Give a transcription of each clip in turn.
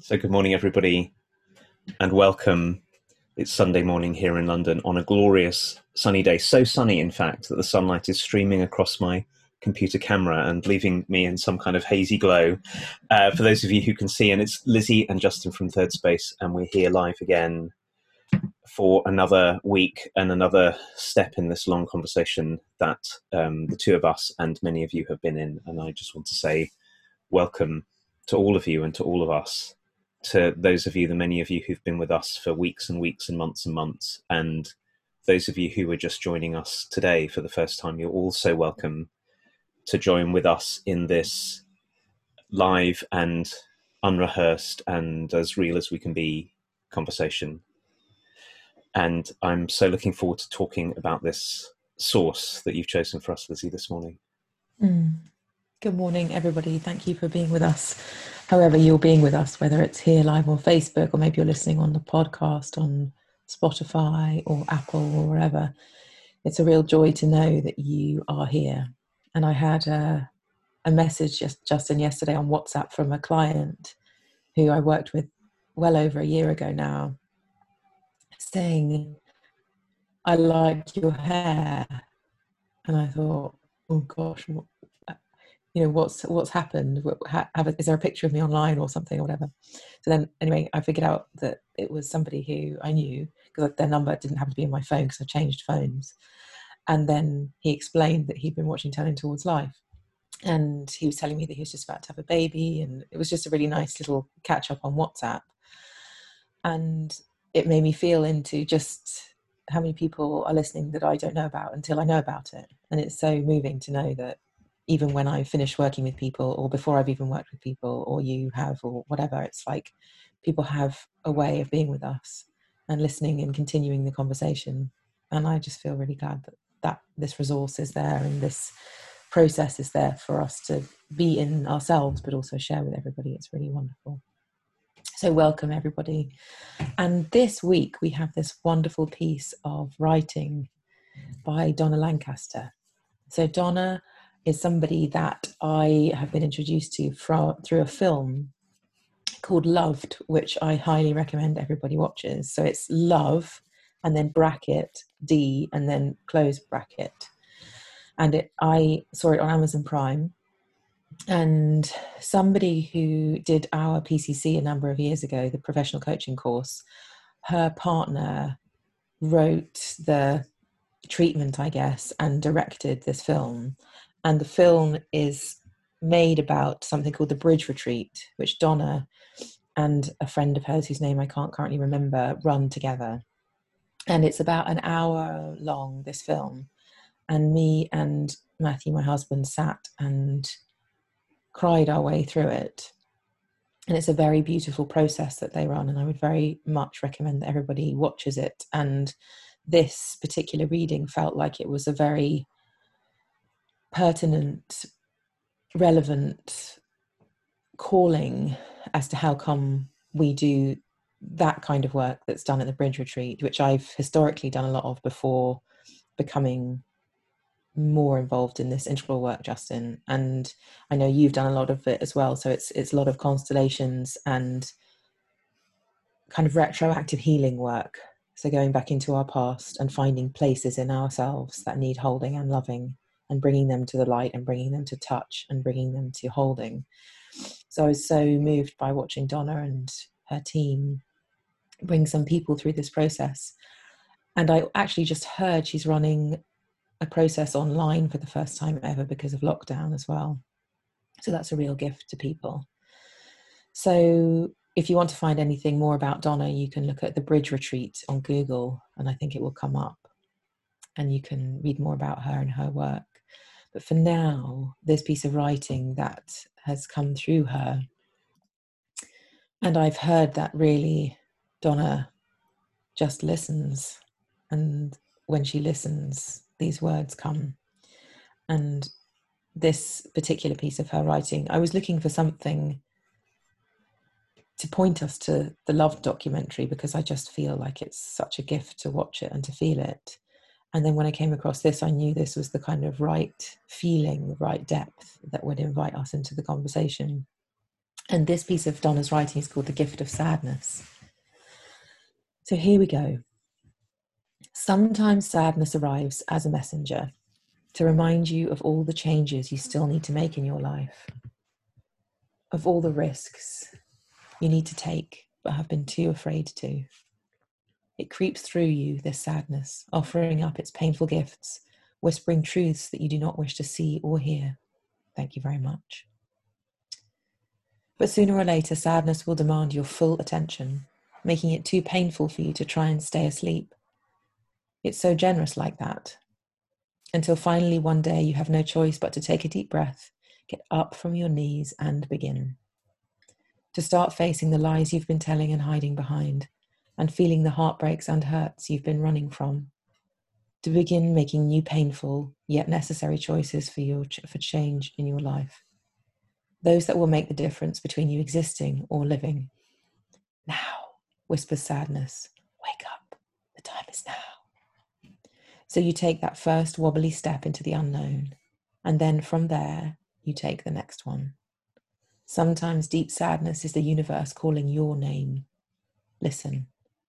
So good morning, everybody, and welcome. It's Sunday morning here in London on a glorious sunny day. So sunny, in fact, that the sunlight is streaming across my computer camera and leaving me in some kind of hazy glow. For those of you who can see, and it's Lizzie and Justin from Third Space, and we're here live again for another week and another step in this long conversation that the two of us and many of you have been in. And I just want to say welcome to all of you and to all of us. To those of you, the many of you who've been with us for weeks and weeks and months, and those of you who are just joining us today for the first time, you're also welcome to join with us in this live and unrehearsed and as real as we can be conversation. And I'm so looking forward to talking about this source that you've chosen for us, Lizzie, this morning. Good morning, everybody. Thank you for being with us, however you're being with us, whether it's here live on Facebook or maybe you're listening on the podcast on Spotify or Apple or wherever. It's a real joy to know that you are here. And I had a message, Justin, yesterday on WhatsApp from a client who I worked with well over a year ago now, saying, "I like your hair." And I thought, oh gosh, what's happened? Is there a picture of me online or something or whatever? So then anyway, I figured out that it was somebody who I knew, because their number didn't happen to be in my phone because I changed phones. And then he explained that he'd been watching Turning Towards Life, and he was telling me that he was just about to have a baby, and it was just a really nice little catch up on WhatsApp. And it made me feel into just how many people are listening that I don't know about until I know about it. And it's so moving to know that even when I finish working with people, or before I've even worked with people, or you have, or whatever, it's like people have a way of being with us and listening and continuing the conversation. And I just feel really glad that this resource is there and this process is there for us to be in ourselves, but also share with everybody. It's really wonderful. So welcome, everybody. And this week we have this wonderful piece of writing by Donna Lancaster. So Donna is somebody that I have been introduced to through a film called Loved, which I highly recommend everybody watches. So it's Love, and then bracket D, and then close bracket. And I saw it on Amazon Prime. And somebody who did our PCC a number of years ago, the professional coaching course, her partner wrote the treatment, I guess, and directed this film. And the film is made about something called the Bridge Retreat, which Donna and a friend of hers, whose name I can't currently remember, run together. And it's about an hour long, this film. And me and Matthew, my husband, sat and cried our way through it. And it's a very beautiful process that they run, and I would very much recommend that everybody watches it. And this particular reading felt like it was a very pertinent, relevant calling as to how come we do that kind of work that's done at the Bridge Retreat, which I've historically done a lot of before becoming more involved in this integral work, Justin. And I know you've done a lot of it as well. So it's a lot of constellations and kind of retroactive healing work. So going back into our past and finding places in ourselves that need holding and loving, and bringing them to the light and bringing them to touch and bringing them to holding. So I was so moved by watching Donna and her team bring some people through this process. And I actually just heard she's running a process online for the first time ever because of lockdown as well. So that's a real gift to people. So if you want to find anything more about Donna, you can look at the Bridge Retreat on Google, and I think it will come up, and you can read more about her and her work. But for now, this piece of writing that has come through her, and I've heard that really Donna just listens, and when she listens, these words come. And this particular piece of her writing, I was looking for something to point us to the Love documentary, because I just feel like it's such a gift to watch it and to feel it. And then when I came across this, I knew this was the kind of right feeling, the right depth that would invite us into the conversation. And this piece of Donna's writing is called The Gift of Sadness. So here we go. Sometimes sadness arrives as a messenger to remind you of all the changes you still need to make in your life, of all the risks you need to take but have been too afraid to. It creeps through you, this sadness, offering up its painful gifts, whispering truths that you do not wish to see or hear. Thank you very much. But sooner or later, sadness will demand your full attention, making it too painful for you to try and stay asleep. It's so generous like that, until finally one day you have no choice but to take a deep breath, get up from your knees and begin. To start facing the lies you've been telling and hiding behind, and feeling the heartbreaks and hurts you've been running from. To begin making new painful yet necessary choices for change in your life. Those that will make the difference between you existing or living. Now, whispers sadness, wake up, the time is now. So you take that first wobbly step into the unknown, and then from there, you take the next one. Sometimes deep sadness is the universe calling your name. Listen.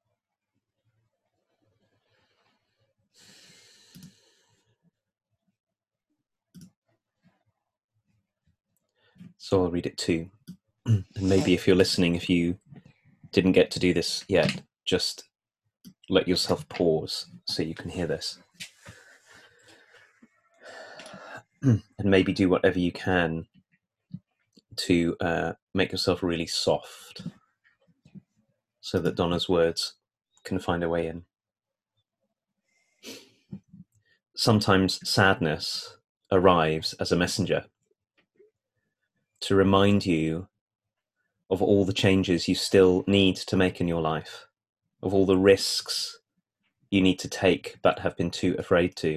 So I'll read it too. And maybe if you're listening, if you didn't get to do this yet, just let yourself pause so you can hear this. And maybe do whatever you can to make yourself really soft so that Donna's words can find a way in. Sometimes sadness arrives as a messenger to remind you of all the changes you still need to make in your life, of all the risks you need to take but have been too afraid to.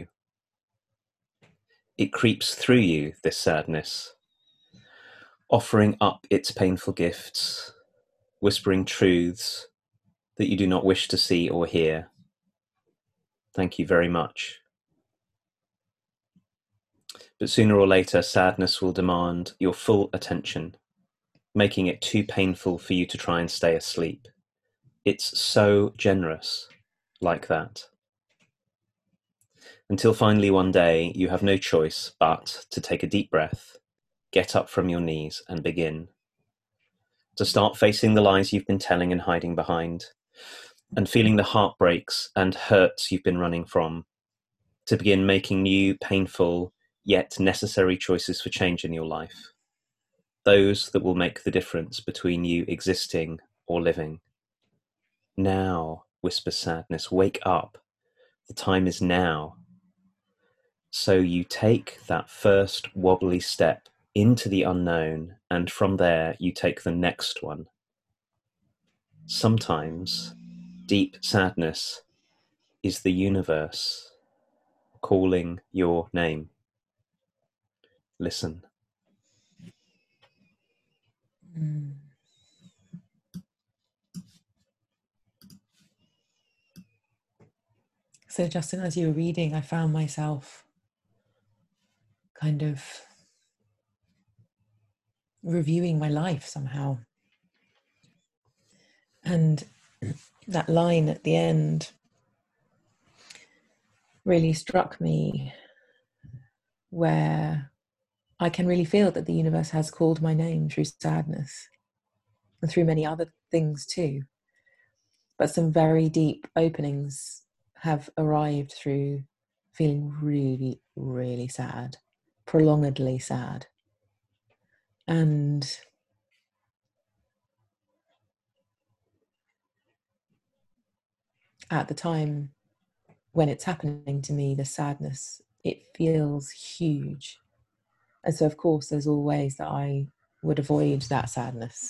It creeps through you, this sadness, offering up its painful gifts, whispering truths that you do not wish to see or hear. Thank you very much. But sooner or later, sadness will demand your full attention, making it too painful for you to try and stay asleep. It's so generous like that. Until finally one day, you have no choice but to take a deep breath, get up from your knees and begin. To start facing the lies you've been telling and hiding behind, and feeling the heartbreaks and hurts you've been running from. To begin making new, painful, yet necessary choices for change in your life. Those that will make the difference between you existing or living. Now, whispers sadness, wake up. The time is now. So you take that first wobbly step into the unknown, and from there you take the next one. Sometimes deep sadness is the universe calling your name. Listen. So Justin, as you were reading, I found myself kind of reviewing my life somehow. And that line at the end really struck me, where I can really feel that the universe has called my name through sadness and through many other things too. But some very deep openings have arrived through feeling really, really sad, prolongedly sad. And at the time when it's happening to me, the sadness, it feels huge. And so, of course, there's all ways that I would avoid that sadness.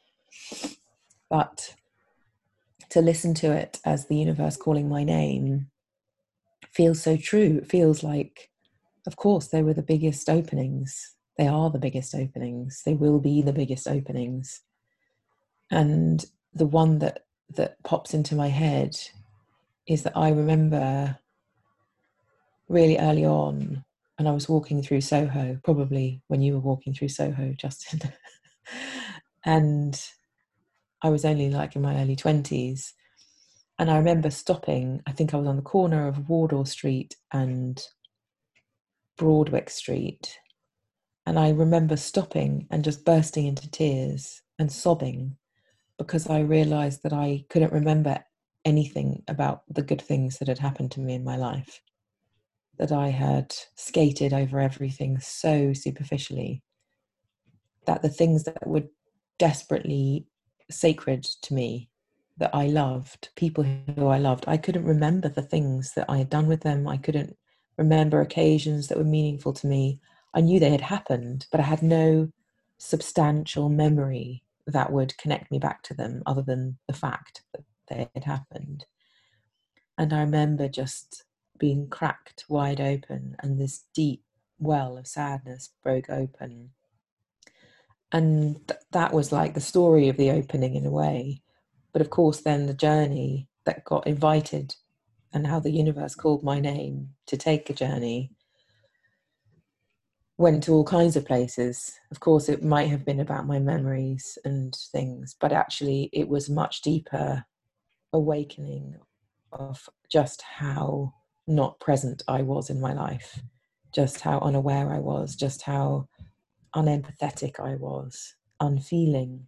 But to listen to it as the universe calling my name feels so true. It feels like, of course, they were the biggest openings. They are the biggest openings. They will be the biggest openings. And the one that pops into my head is that I remember really early on, and I was walking through Soho, probably when you were walking through Soho, Justin. And I was only like in my early 20s. And I remember stopping, I think I was on the corner of Wardour Street and Broadwick Street. And I remember stopping and just bursting into tears and sobbing because I realized that I couldn't remember anything about the good things that had happened to me in my life, that I had skated over everything so superficially, that the things that were desperately sacred to me, that I loved, people who I loved, I couldn't remember the things that I had done with them. I couldn't remember occasions that were meaningful to me. I knew they had happened, but I had no substantial memory that would connect me back to them other than the fact that they had happened. And I remember just being cracked wide open, and this deep well of sadness broke open. And that was like the story of the opening in a way. But of course, then the journey that got invited and how the universe called my name to take a journey went to all kinds of places. Of course, it might have been about my memories and things, but actually it was much deeper awakening of just how not present I was in my life, just how unaware I was, just how unempathetic I was, unfeeling.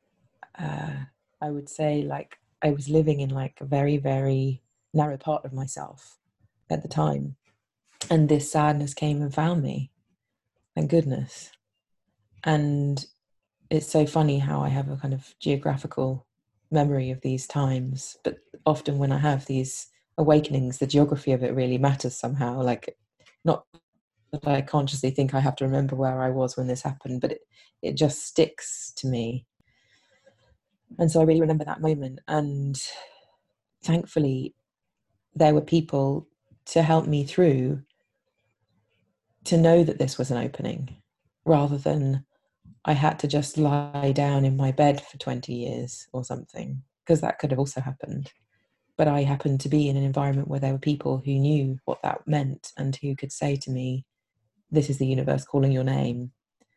I would say like I was living in like a very, very narrow part of myself at the time. And this sadness came and found me. Thank goodness. And it's so funny how I have a kind of geographical memory of these times, but often when I have these awakenings, the geography of it really matters somehow. Like, not that I consciously think I have to remember where I was when this happened, but it just sticks to me. And so I really remember that moment. And thankfully, there were people to help me through, to know that this was an opening, rather than I had to just lie down in my bed for 20 years or something, because that could have also happened. But I happened to be in an environment where there were people who knew what that meant and who could say to me, this is the universe calling your name.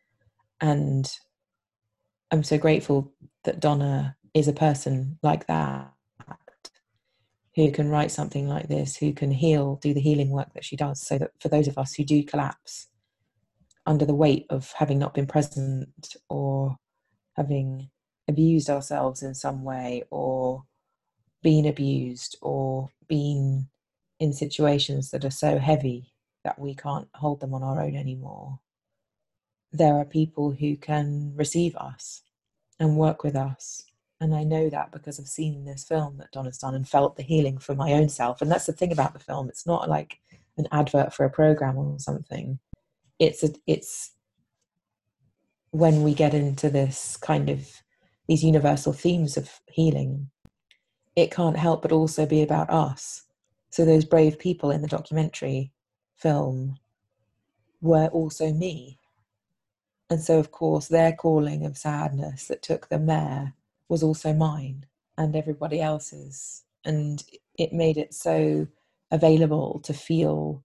And I'm so grateful that Donna is a person like that, who can write something like this, who can heal, do the healing work that she does, so that for those of us who do collapse under the weight of having not been present or having abused ourselves in some way, or been abused, or been in situations that are so heavy that we can't hold them on our own anymore, there are people who can receive us and work with us. And I know that because I've seen this film that Donna's done and felt the healing for my own self. And that's the thing about the film. It's not like an advert for a program or something. It's when we get into this kind of these universal themes of healing, it can't help but also be about us. So those brave people in the documentary film were also me. And so, of course, their calling of sadness that took them there was also mine and everybody else's. And it made it so available to feel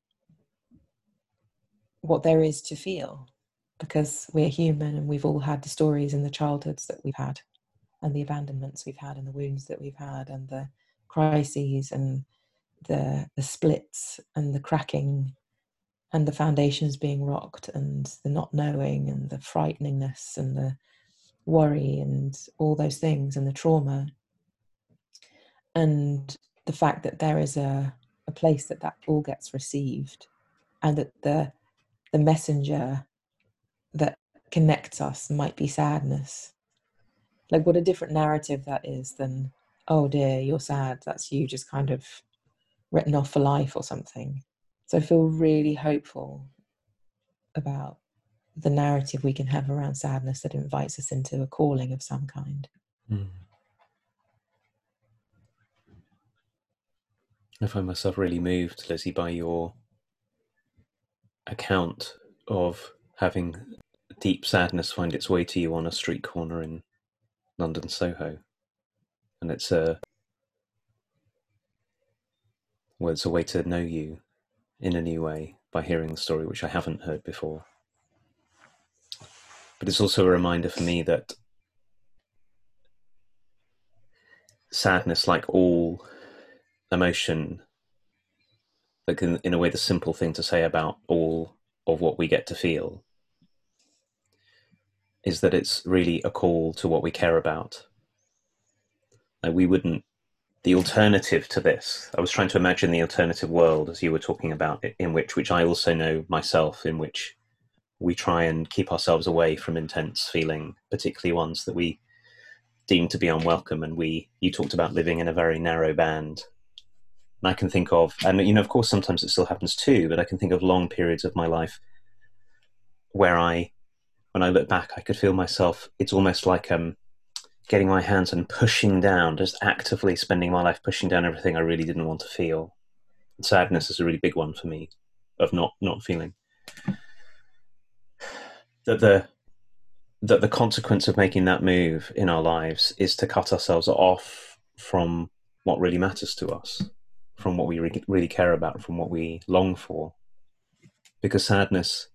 what there is to feel, because we're human and we've all had the stories in the childhoods that we've had, and the abandonments we've had, and the wounds that we've had, and the crises, and the splits, and the cracking, and the foundations being rocked, and the not knowing, and the frighteningness, and the worry, and all those things, and the trauma. And the fact that there is a place that all gets received, and that the messenger that connects us might be sadness. Like, what a different narrative that is than, oh dear, you're sad, that's you just kind of written off for life or something. So I feel really hopeful about the narrative we can have around sadness that invites us into a calling of some kind. I find myself really moved, Lizzie, by your account of having deep sadness find its way to you on a street corner in London, Soho. And it's a way to know you in a new way by hearing the story, which I haven't heard before. But it's also a reminder for me that sadness, like all emotion, like in a way, the simple thing to say about all of what we get to feel is that it's really a call to what we care about. Like the alternative to this, I was trying to imagine the alternative world as you were talking about it, in which I also know myself, in which we try and keep ourselves away from intense feeling, particularly ones that we deem to be unwelcome. And you talked about living in a very narrow band. And I can think of, and of course, sometimes it still happens too, but I can think of long periods of my life where when I look back, I could feel myself, it's almost like getting my hands and pushing down, just actively spending my life pushing down everything I really didn't want to feel. And sadness is a really big one for me, of not feeling. That the consequence of making that move in our lives is to cut ourselves off from what really matters to us, from what we really care about, from what we long for. Because sadness,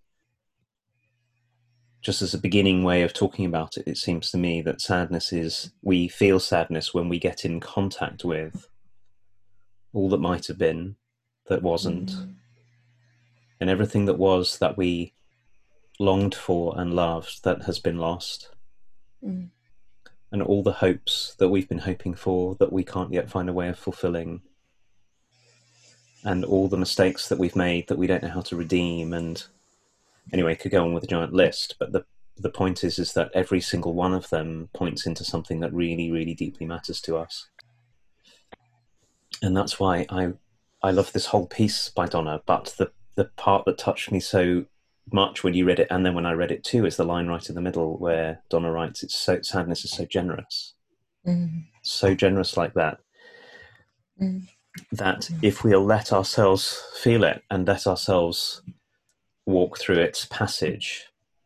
just as a beginning way of talking about it, it seems to me that sadness is, we feel sadness when we get in contact with all that might have been, that wasn't, and everything that was, that we longed for and loved, that has been lost. And all the hopes that we've been hoping for that we can't yet find a way of fulfilling, and all the mistakes that we've made that we don't know how to redeem. And anyway, could go on with a giant list, but the point is that every single one of them points into something that really, really deeply matters to us. And that's why I love this whole piece by Donna, but the part that touched me so much when you read it, and then when I read it too, is the line right in the middle where Donna writes, sadness is so generous. So generous like that. That if we'll let ourselves feel it and let ourselves walk through its passage,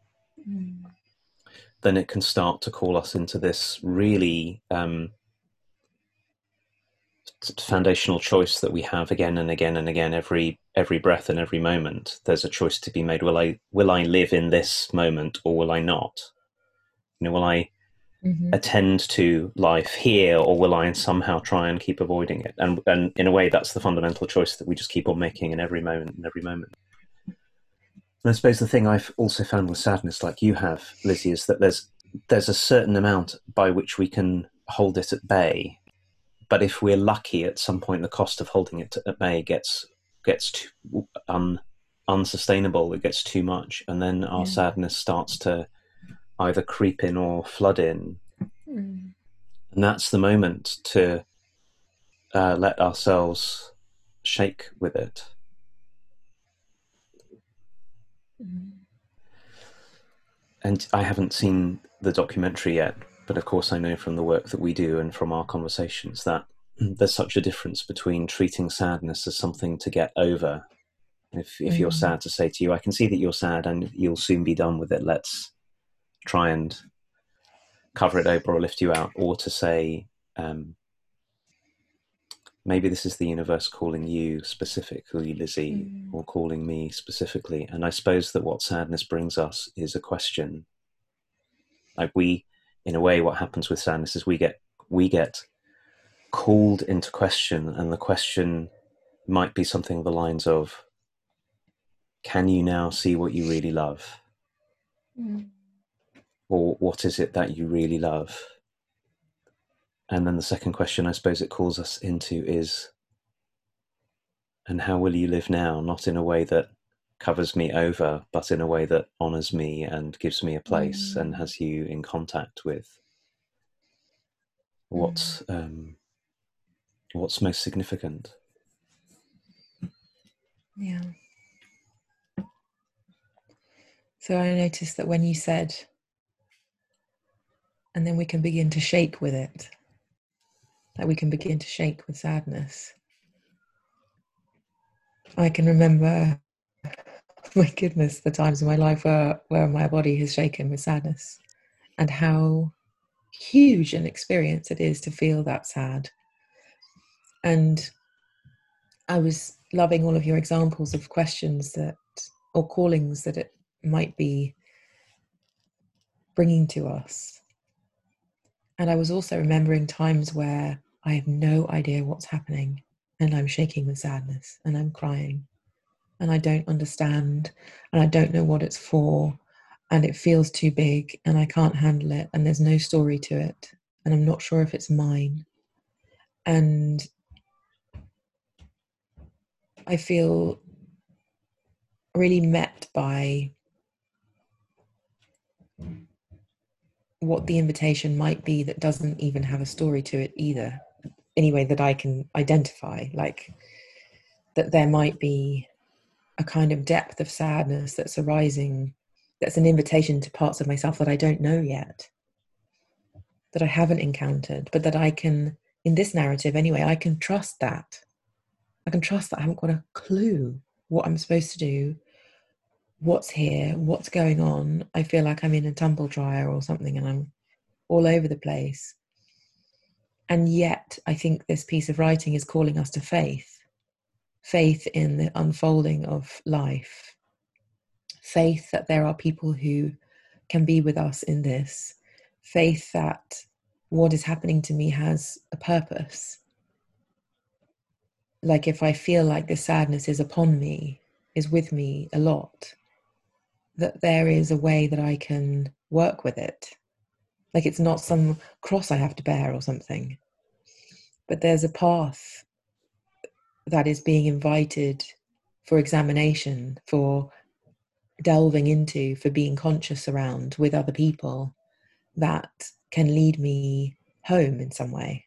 then it can start to call us into this really foundational choice that we have again and again and again, every breath and every moment. There's a choice to be made. Will I live in this moment, or will I not? Will I attend to life here, or will I somehow try and keep avoiding it? And in a way, that's the fundamental choice that we just keep on making in every moment and every moment. And I suppose the thing I've also found with sadness, like you have, Lizzie, is that there's a certain amount by which we can hold it at bay. But if we're lucky, at some point, the cost of holding it at bay gets too unsustainable. It gets too much, and then our sadness starts to either creep in or flood in. And that's the moment to let ourselves shake with it. And I haven't seen the documentary yet, but of course I know from the work that we do and from our conversations that there's such a difference between treating sadness as something to get over. If you're sad, to say to you, I can see that you're sad and you'll soon be done with it. Let's try and cover it over or lift you out. Or to say, maybe this is the universe calling you specifically, Lizzie, or calling me specifically. And I suppose that what sadness brings us is a question. Like in a way, what happens with sadness is we get called into question, and the question might be something along the lines of, can you now see what you really love? Or what is it that you really love? And then the second question I suppose it calls us into is, and how will you live now? Not in a way that covers me over, but in a way that honors me and gives me a place and has you in contact with what's most significant. Yeah. So I noticed that when you said, and then we can begin to shake with it, that we can begin to shake with sadness. I can remember, my goodness, the times in my life where my body has shaken with sadness, and how huge an experience it is to feel that sad. And I was loving all of your examples of questions or callings that it might be bringing to us. And I was also remembering times where I have no idea what's happening, and I'm shaking with sadness, and I'm crying, and I don't understand, and I don't know what it's for, and it feels too big, and I can't handle it, and there's no story to it, and I'm not sure if it's mine. And I feel really met by what the invitation might be that doesn't even have a story to it either, anyway, that I can identify, like that there might be a kind of depth of sadness that's arising, that's an invitation to parts of myself that I don't know yet, that I haven't encountered, but that I can, in this narrative anyway, I can trust that. I can trust that I haven't got a clue what I'm supposed to do, what's here, what's going on. I feel like I'm in a tumble dryer or something, and I'm all over the place. And yet, I think this piece of writing is calling us to faith in the unfolding of life, faith that there are people who can be with us in this, faith that what is happening to me has a purpose. Like if I feel like this sadness is upon me, is with me a lot, that there is a way that I can work with it. Like it's not some cross I have to bear or something, but there's a path that is being invited for examination, for delving into, for being conscious around with other people, that can lead me home in some way.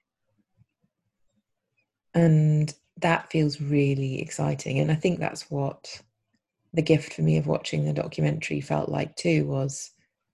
And that feels really exciting. And I think that's what the gift for me of watching the documentary felt like too, was,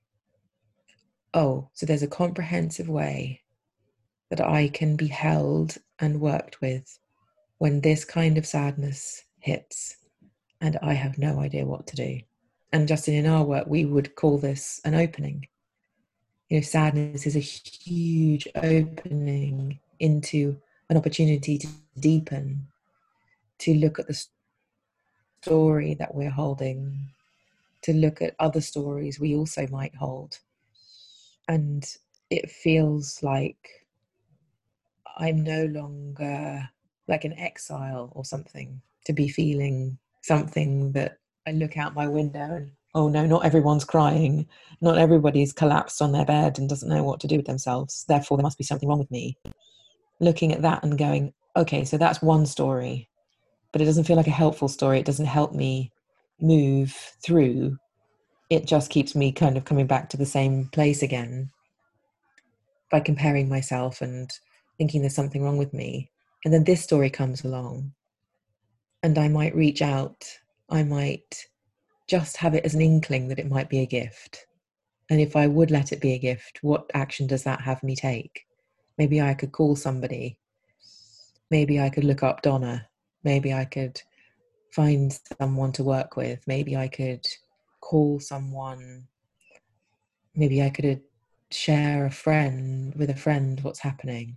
oh, so there's a comprehensive way that I can be held and worked with when this kind of sadness hits and I have no idea what to do. And Justin, in our work, we would call this an opening. You know, sadness is a huge opening into an opportunity to deepen, to look at the story that we're holding, to look at other stories we also might hold. And it feels like I'm no longer like an exile or something, to be feeling something that I look out my window and, oh no, not everyone's crying. Not everybody's collapsed on their bed and doesn't know what to do with themselves. Therefore, there must be something wrong with me. Looking at that and going, okay, so that's one story, but it doesn't feel like a helpful story. It doesn't help me move through. It just keeps me kind of coming back to the same place again by comparing myself and thinking there's something wrong with me. And then this story comes along and I might reach out. I might just have it as an inkling that it might be a gift. And if I would let it be a gift, what action does that have me take? Maybe I could call somebody. Maybe I could look up Donna. Maybe I could find someone to work with. Maybe I could call someone. Maybe I could share with a friend what's happening.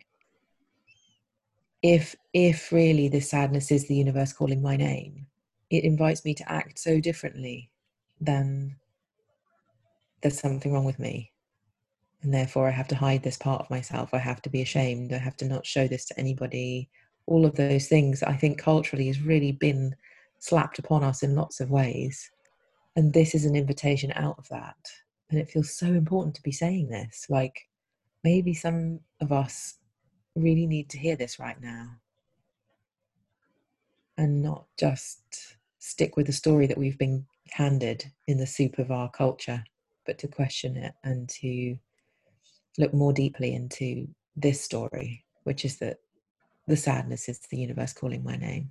If really this sadness is the universe calling my name, it invites me to act so differently than there's something wrong with me. And therefore I have to hide this part of myself. I have to be ashamed. I have to not show this to anybody. All of those things I think culturally has really been slapped upon us in lots of ways. And this is an invitation out of that. And it feels so important to be saying this. Like maybe some of us really need to hear this right now and not just stick with the story that we've been handed in the soup of our culture, but to question it and to look more deeply into this story, which is that the sadness is the universe calling my name.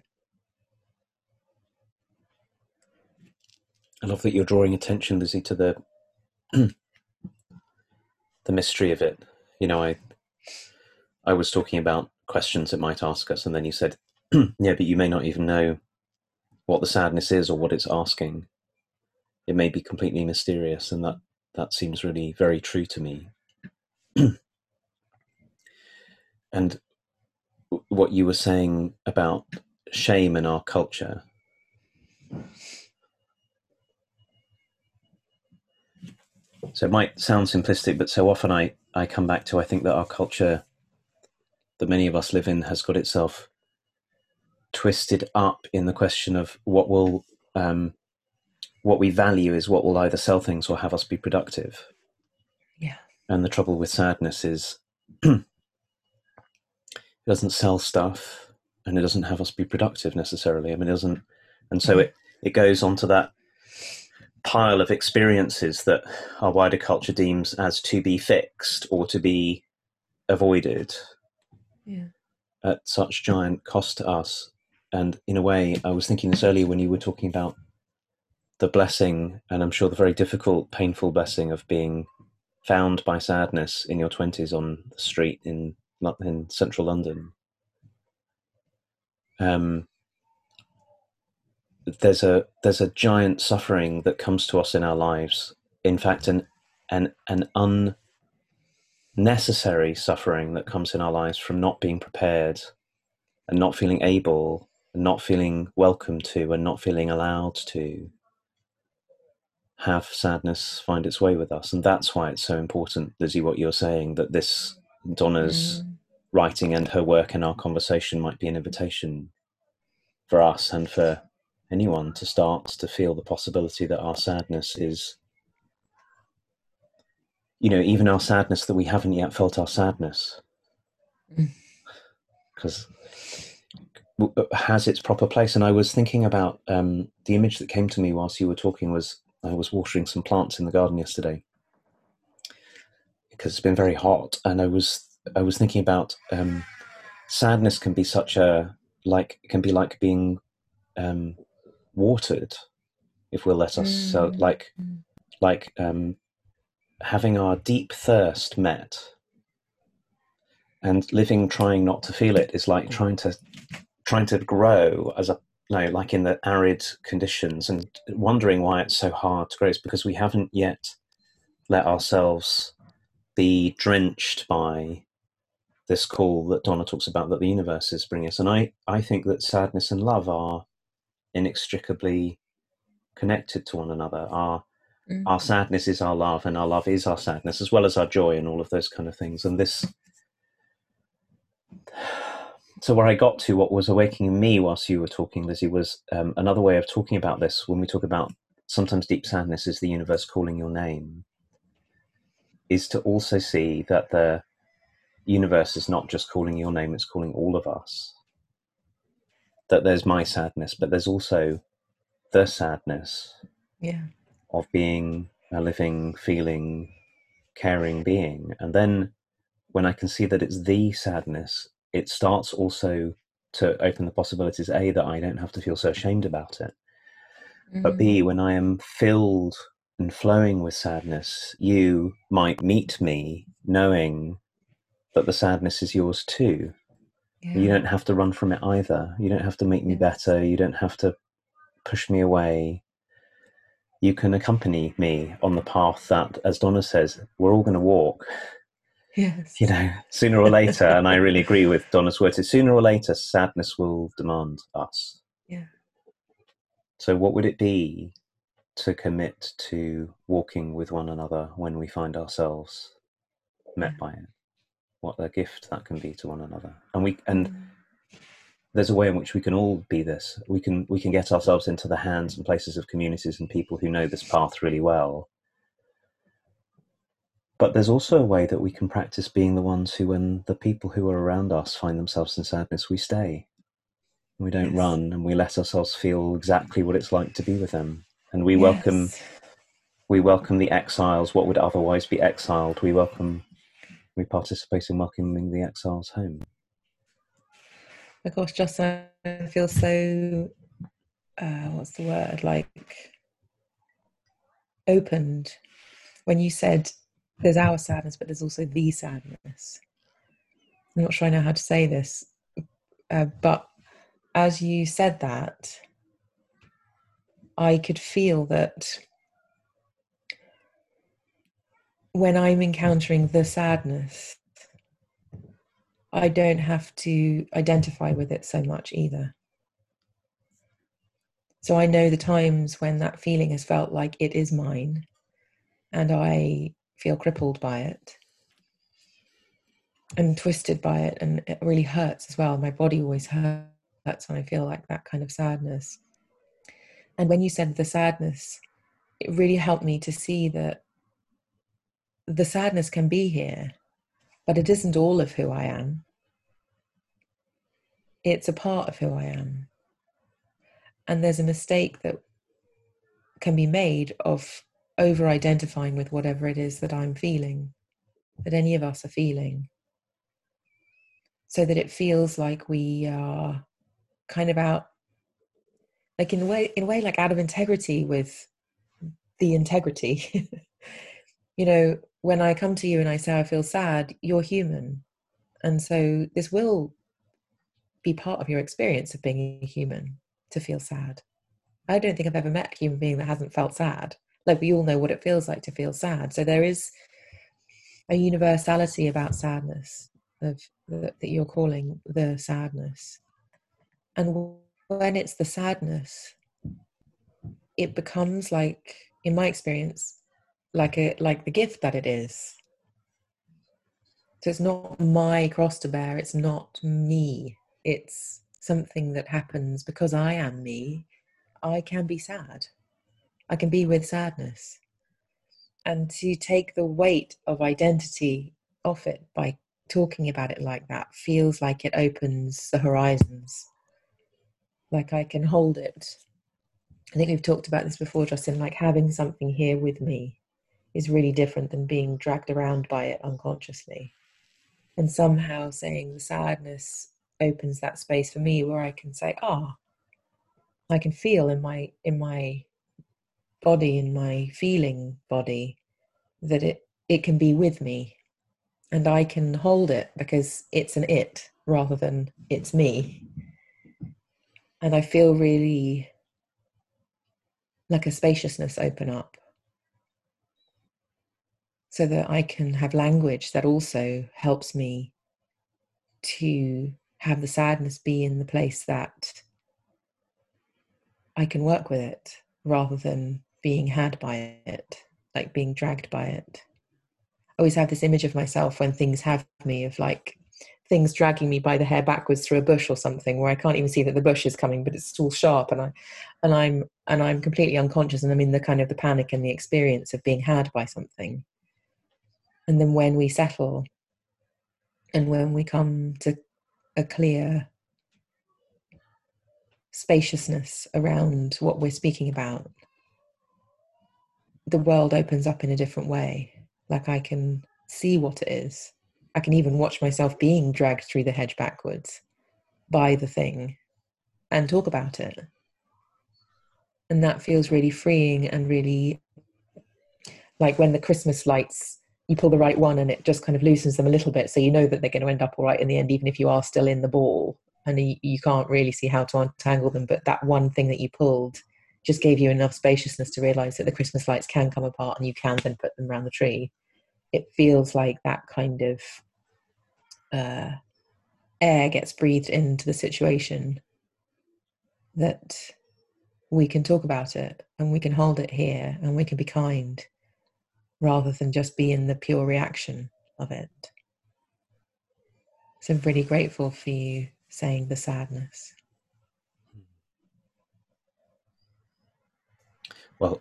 I love that you're drawing attention, Lizzie, to the mystery of it. You know, I was talking about questions it might ask us, and then you said, yeah, but you may not even know what the sadness is or what it's asking. It may be completely mysterious, and that seems really very true to me. And what you were saying about shame in our culture, so it might sound simplistic, but so often I come back to, I think that our culture, that many of us live in has got itself twisted up in the question of what we value is what will either sell things or have us be productive. Yeah. And the trouble with sadness is it doesn't sell stuff and it doesn't have us be productive necessarily. I mean, it doesn't. And so it goes onto that pile of experiences that our wider culture deems as to be fixed or to be avoided at such giant cost to us. And in a way, I was thinking this earlier when you were talking about the blessing, and I'm sure the very difficult, painful blessing of being found by sadness in your 20s on the street in central London. There's a giant suffering that comes to us in our lives. In fact, an unnecessary suffering that comes in our lives from not being prepared and not feeling able and not feeling welcome to and not feeling allowed to have sadness find its way with us. And that's why it's so important, Lizzie, what you're saying, that this Donna's writing and her work and our conversation might be an invitation for us and for anyone to start to feel the possibility that our sadness is, even our sadness, that we haven't yet felt our sadness, because has its proper place. And I was thinking about the image that came to me whilst you were talking was I was watering some plants in the garden yesterday because it's been very hot, and I was thinking about sadness can be like being watered if we'll let us. So having our deep thirst met and living trying not to feel it is like trying to grow as like in the arid conditions and wondering why it's so hard to grow. It's because we haven't yet let ourselves be drenched by this call that Donna talks about, that the universe is bringing us. And I think that sadness and love are inextricably connected to one another. Our sadness is our love, and our love is our sadness, as well as our joy and all of those kind of things. And so where I got to, what was awakening me whilst you were talking, Lizzie, was another way of talking about this. When we talk about sometimes deep sadness is the universe calling your name, is to also see that the universe is not just calling your name, it's calling all of us. That there's my sadness, but there's also the sadness of being a living, feeling, caring being. And then when I can see that it's the sadness, it starts also to open the possibilities, A, that I don't have to feel so ashamed about it, but B, when I am filled and flowing with sadness, you might meet me knowing that the sadness is yours too. You don't have to run from it either. You don't have to make me better. You don't have to push me away. You can accompany me on the path that, as Donna says, we're all going to walk. Yes. Sooner or later, and I really agree with Donna's words, sooner or later, sadness will demand us. Yeah. So what would it be to commit to walking with one another when we find ourselves met by it? What a gift that can be to one another. And there's a way in which we can all be this. We can get ourselves into the hands and places of communities and people who know this path really well. But there's also a way that we can practice being the ones who, when the people who are around us find themselves in sadness, we stay. We don't run, and we let ourselves feel exactly what it's like to be with them. And we welcome the exiles, what would otherwise be exiled. We participate in welcoming the exiles home. Oh gosh, Justin, I feel so, what's the word, like opened when you said there's our sadness, but there's also the sadness. I'm not sure I know how to say this, but as you said that, I could feel that when I'm encountering the sadness, I don't have to identify with it so much either. So I know the times when that feeling has felt like it is mine and I feel crippled by it. I'm twisted by it, and it really hurts as well. My body always hurts when I feel like that kind of sadness. And when you said the sadness, it really helped me to see that the sadness can be here, but it isn't all of who I am. It's a part of who I am. And there's a mistake that can be made of over identifying with whatever it is that I'm feeling, that any of us are feeling, so that it feels like we are kind of out, like in a way, like out of integrity with the integrity. You know, when I come to you and I say I feel sad, you're human. And so this will be part of your experience of being a human, to feel sad. I don't think I've ever met a human being that hasn't felt sad. Like, we all know what it feels like to feel sad. So there is a universality about sadness of that you're calling the sadness. And when it's the sadness, it becomes, like, in my experience, like the gift that it is. So it's not my cross to bear, it's not me. It's something that happens because I am me. I can be sad. I can be with sadness. And to take the weight of identity off it by talking about it like that feels like it opens the horizons. Like I can hold it. I think we've talked about this before, Justin, like having something here with me is really different than being dragged around by it unconsciously. And somehow saying the sadness opens that space for me where I can say, I can feel in my body, in my feeling body, that it can be with me, and I can hold it because it's an it rather than it's me. And I feel really like a spaciousness open up, so that I can have language that also helps me to have the sadness be in the place that I can work with it rather than being had by it, like being dragged by it. I always have this image of myself when things have me, of like things dragging me by the hair backwards through a bush or something, where I can't even see that the bush is coming, but it's all sharp, and I'm completely unconscious, and I'm in the kind of the panic and the experience of being had by something. And then when we settle and when we come to a clear spaciousness around what we're speaking about, the world opens up in a different way. Like I can see what it is. I can even watch myself being dragged through the hedge backwards by the thing and talk about it. And that feels really freeing, and really like when the Christmas lights, you pull the right one and it just kind of loosens them a little bit. So you know that they're going to end up all right in the end, even if you are still in the ball and you can't really see how to untangle them. But that one thing that you pulled just gave you enough spaciousness to realize that the Christmas lights can come apart and you can then put them around the tree. It feels like that kind of air gets breathed into the situation, that we can talk about it and we can hold it here and we can be kind rather than just be in the pure reaction of it. So I'm really grateful for you saying the sadness. Well,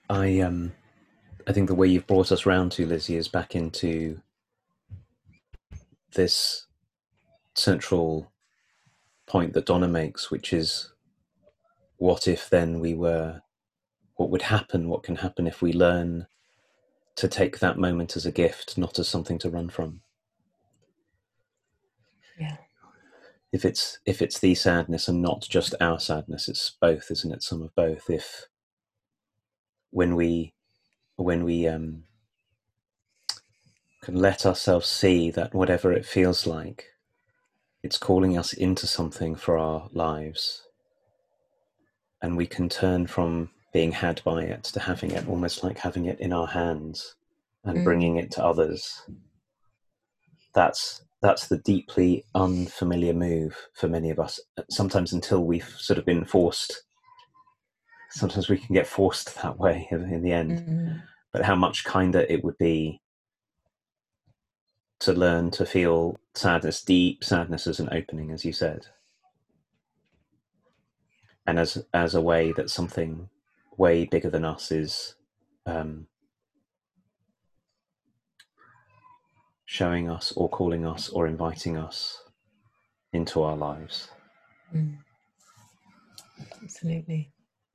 I think the way you've brought us round to, Lizzie, is back into this central point that Donna makes, which is, what if then what would happen, what can happen if we learn to take that moment as a gift, not as something to run from? Yeah. If it's the sadness and not just our sadness, it's both, isn't it? Some of both. If when we can let ourselves see that whatever it feels like, it's calling us into something for our lives, and we can turn from being had by it to having it, almost like having it in our hands and bringing it to others. That's the deeply unfamiliar move for many of us, sometimes until we've sort of been forced. Sometimes we can get forced that way in the end. But how much kinder it would be to learn to feel sadness, deep sadness, as an opening, as you said, and as a way that something way bigger than us is showing us or calling us or inviting us into our lives. Absolutely.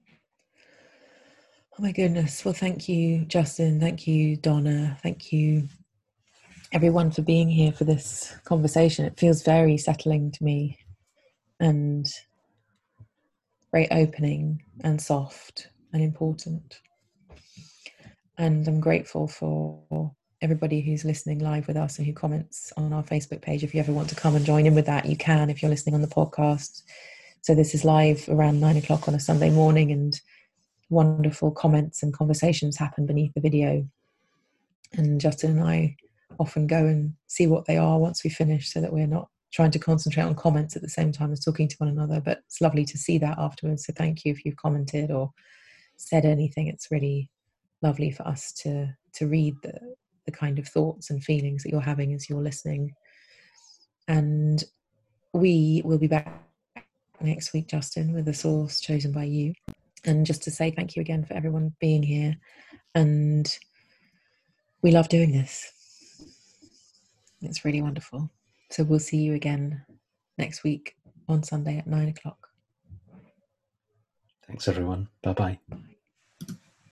Oh my goodness. Well, thank you, Justin. Thank you, Donna. Thank you, everyone, for being here for this conversation. It feels very settling to me and very opening and soft and important. And I'm grateful for everybody who's listening live with us and who comments on our Facebook page. If you ever want to come and join in with that, you can if you're listening on the podcast. So this is live around 9 o'clock on a Sunday morning, and wonderful comments and conversations happen beneath the video. And Justin and I often go and see what they are once we finish, so that we're not trying to concentrate on comments at the same time as talking to one another. But it's lovely to see that afterwards. So thank you if you've commented or said anything. It's really lovely for us to read the kind of thoughts and feelings that you're having as you're listening. And we will be back next week, Justin, with a source chosen by you. And just to say thank you again for everyone being here. And we love doing this. It's really wonderful. So we'll see you again next week on Sunday at 9 o'clock. Thanks, everyone. Bye-bye.